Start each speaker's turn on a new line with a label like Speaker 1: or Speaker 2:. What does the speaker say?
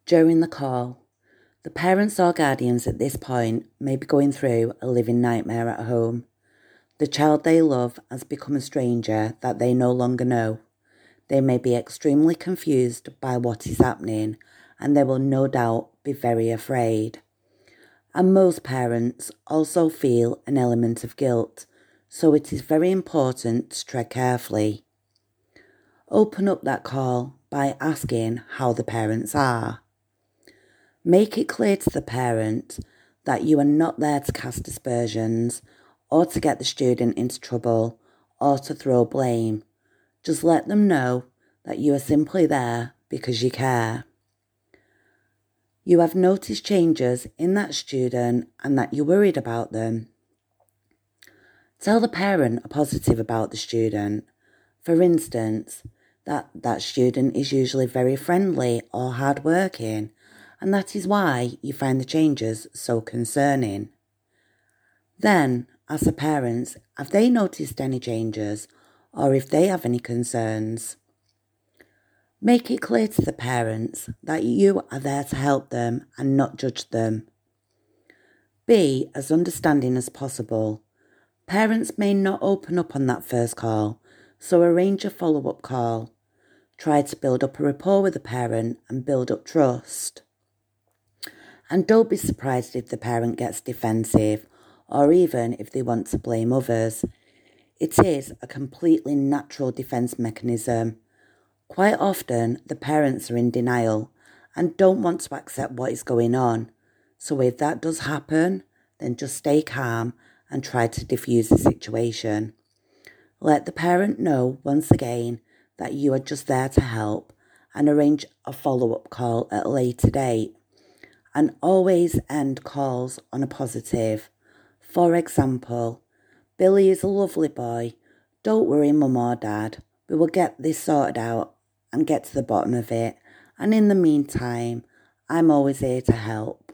Speaker 1: During the call, the parents or guardians at this point may be going through a living nightmare at home. The child they love has become a stranger that they no longer know. They may be extremely confused by what is happening, and they will no doubt be very afraid. And most parents also feel an element of guilt, so it is very important to tread carefully. Open up that call by asking how the parents are. Make it clear to the parent that you are not there to cast aspersions or to get the student into trouble or to throw blame. Just let them know that you are simply there because you care. You have noticed changes in that student and that you're worried about them. Tell the parent a positive about the student. For instance, that student is usually very friendly or hardworking, and that is why you find the changes so concerning. Then, ask the parents, have they noticed any changes or if they have any concerns? Make it clear to the parents that you are there to help them and not judge them. Be as understanding as possible. Parents may not open up on that first call, so arrange a follow-up call. Try to build up a rapport with the parent and build up trust. And don't be surprised if the parent gets defensive or even if they want to blame others. It is a completely natural defense mechanism. Quite often, the parents are in denial and don't want to accept what is going on. So if that does happen, then just stay calm and try to diffuse the situation. Let the parent know once again that you are just there to help and arrange a follow-up call at a later date. And always end calls on a positive. For example, Billy is a lovely boy. Don't worry, Mum or Dad. We will get this sorted out and get to the bottom of it. And in the meantime, I'm always here to help.